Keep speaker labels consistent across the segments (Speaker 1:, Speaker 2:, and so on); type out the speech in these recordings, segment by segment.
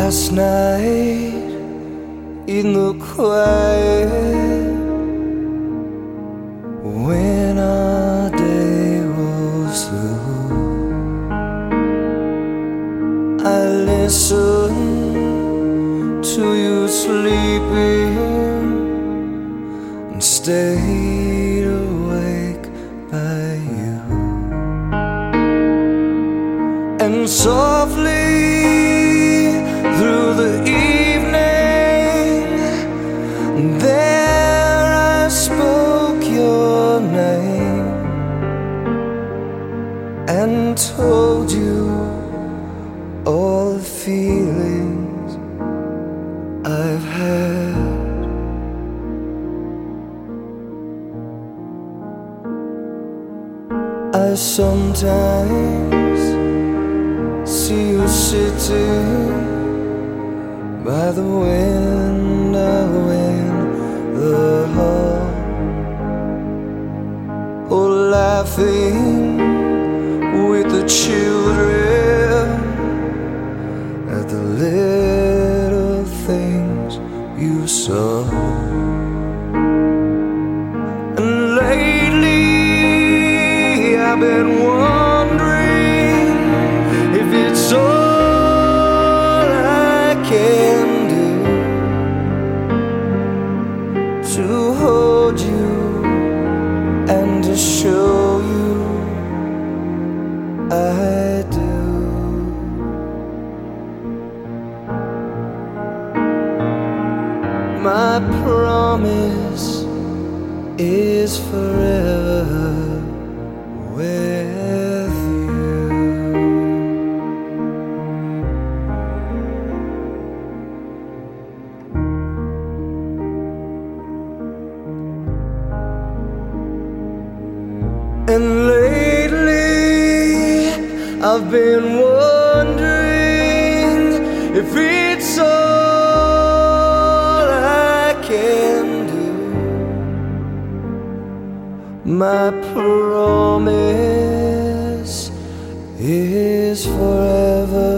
Speaker 1: Last night in the quiet, when our day was through, I listened to you sleeping and stayed awake by you. And softly through the evening, there I spoke your name and told you all the feelings I've had. I sometimes see you sitting by the window in the hall, or laughing with the children at the little things you saw. And lately I've been wondering if it's all I can do to hold you and to show you I do. My promise is forever with you. And lately I've been wondering if it's all I can do. My promise is forever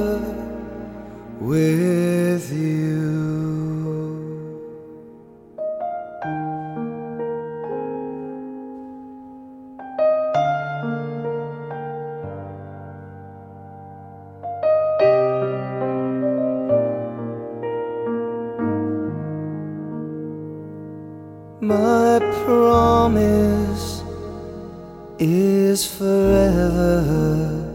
Speaker 1: with you. My promise is forever